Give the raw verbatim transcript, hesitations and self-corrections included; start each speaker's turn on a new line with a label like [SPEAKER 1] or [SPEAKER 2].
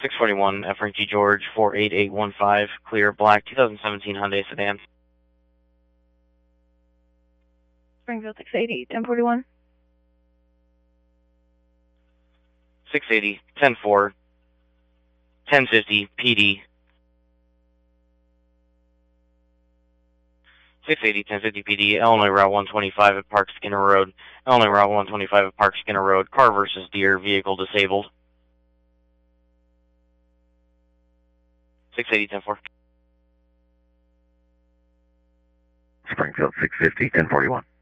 [SPEAKER 1] six forty-one, F. Frankie George, four eight eight one five, clear, black, two thousand seventeen Hyundai sedan.
[SPEAKER 2] Springfield six eighty, ten forty-one.
[SPEAKER 1] six eighty, ten four, ten fifty, P D. six eighty, ten fifty P D, Illinois Route one twenty-five at Park Skinner Road. Illinois Route one twenty-five at Park Skinner Road. Car versus deer, vehicle disabled. six eighty, ten four.
[SPEAKER 3] Springfield six fifty, ten forty-one.